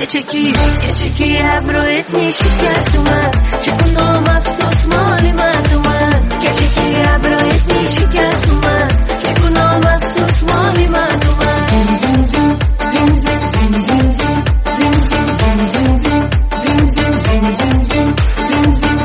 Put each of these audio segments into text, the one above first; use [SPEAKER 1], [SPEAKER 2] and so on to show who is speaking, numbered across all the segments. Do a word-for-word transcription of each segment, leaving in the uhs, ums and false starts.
[SPEAKER 1] یه چکی یه چکی ابروت نشکست اومد چه کنم افسوس مالی مردم است یه چکی ابروت نشکست اومد چه کنم افسوس مالی مردم است زیم زیم زیم زیم زیم زیم زیم زیم زیم زیم زیم زیم زیم زیم زیم زیم زیم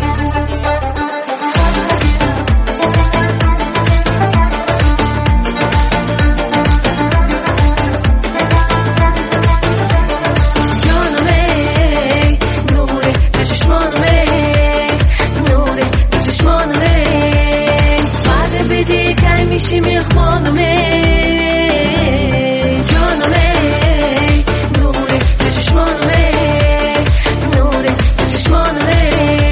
[SPEAKER 1] میشی میخوانمه جانمه نوره به چشمانمه نوره به چشمانمه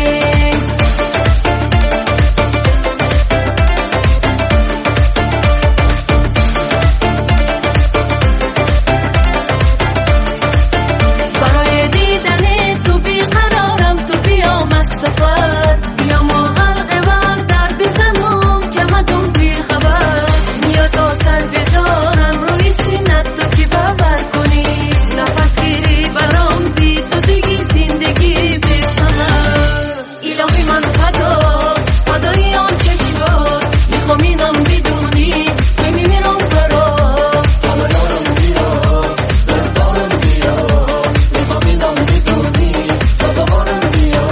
[SPEAKER 1] برای دیدن تو بیقرارم تو بیام از سفر بیام و غرق وقت در بزنم که مدام بی خبر میاد تا سر بذارم روی سینت تو که باور کنی نفس گیری برام بی تو دیگه زندگی بی ثمر الهی من فدا فدای آن چشمات میخوام اینم بدونی که میمیرم برات حالا یارم بیا دردارم بیا میخوام اینم بدونی تا دوبارم بیا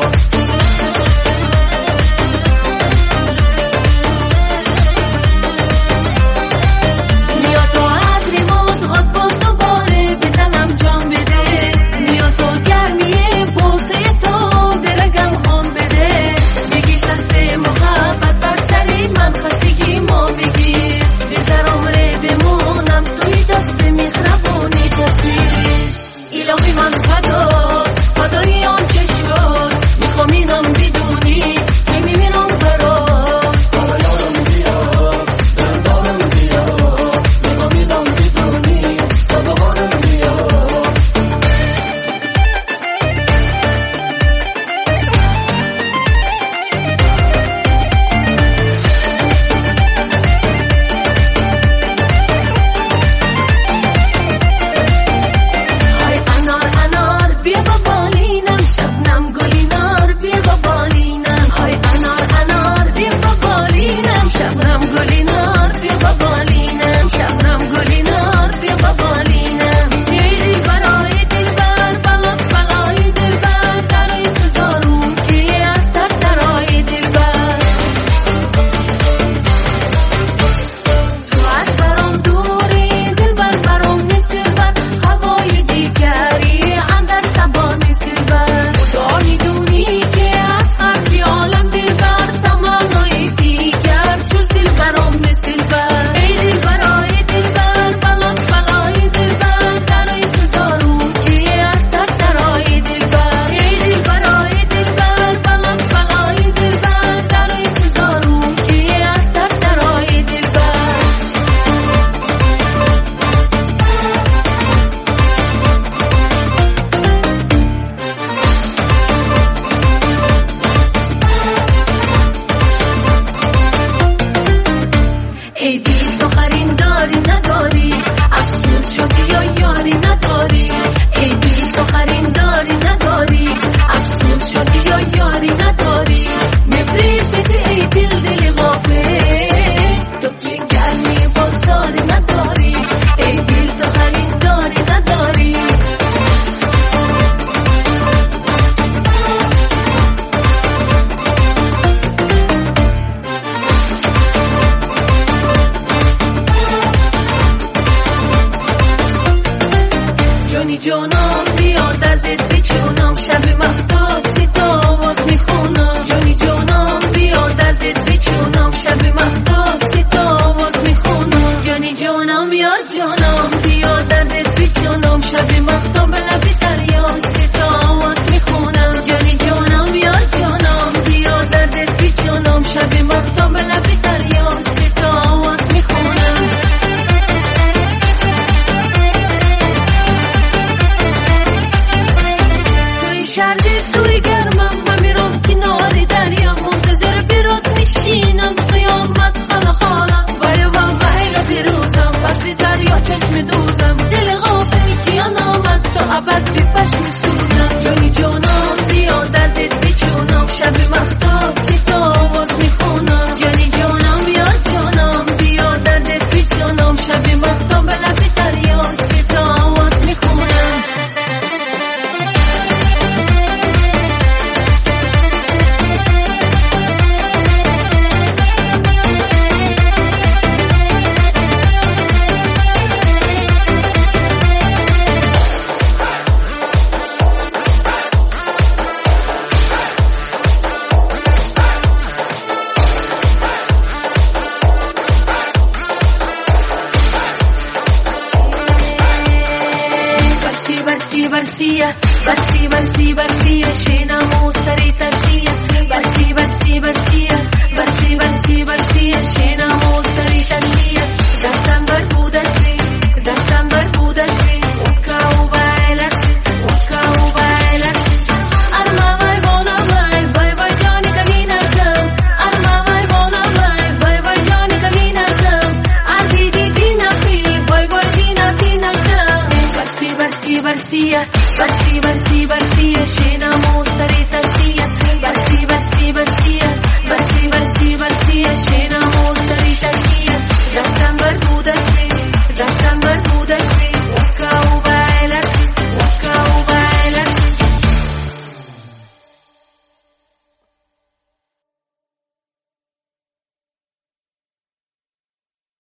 [SPEAKER 1] میاد تو عطری مدغات باز دوباره بدنم جان بده میاد تو گرمی بوسه تو برگم خون بده بگی دست محبت بر سر من خستگی ما بگیر بذار عمره بمونم توی دست مهربونی تصویر الهی من فدا فدای آن چشمات میخوام اینم بدونی که میمیرم برات حالا یارم بیا دردارم بیا میخوام اینم بدونی تا دوبارم بیا های انار انار بیا با بالینم شبنم گلینار بیا با بالینم های انار انار بیا با بالینم شبنم گلینار بیا با بالینم شبنم گلینار بیا با بالینم میری برای دلبر بلند بلای دلبر در انتظارم که از در درای دلبر تو از برام دوری دلبر برام نیست دلبر هوای دیگری اندر زبان نیست دلبر تو میدونی که از خرج عالم دلبر تمنای دیگر جز دلبرام نیست دلبر ای دلبرای دلبر بلند بلای دلبر در انتظارم که از در درای دلبر ای دلبرای دلبر بلند بلای دلبر در انتظارم که از در درای دلبر ای دل تو خریداری نداری افسوس شدی یا یاری نداری ای دل تو خریداری نداری افسوس شدی یا یاری نداری مفرد ای دل دل غافل تو که گرمی بازاری نداری ای دل تو خریداری نداری جانی جانم بیا دردت بچونم شب مهتاب سیتا آواز میخونم جانی جانم بیا دردت بچونم شب مهتاب سیتا آواز میخونم جانی جانم یار جانم بیا دردت بچونم شب مهتاب لبی دریا سیتا آواز میخونم جانی جانم یار جانم بیا دردت بچونم شب مهتاب لبی دریا سیتا آواز میخونم توی شرجی توی گرمم و میرم کنار دریا منتظر برات میشینم قیامت خلا خالا وای وای وای پیروزم وصل دریا چشم دوزم دل غافل کیان آمد برسیه برسی برسی برسیه شینمو سری ترسیه برسی برسی برسیه برسی برسی برسیه شینمو سری ترسیه دستم بر بودستی دستم بر بودستی اوکا و بایلسی اوکا و بایلسی ارما وای بانا وای وای وای جانی کمی نکم ارما وای بانا وای وای وای جانی کمی نکم عزی دی دی نفی وای وای دی نفی نکم برسی برسی برسیه برسی برسی برسیه شینمو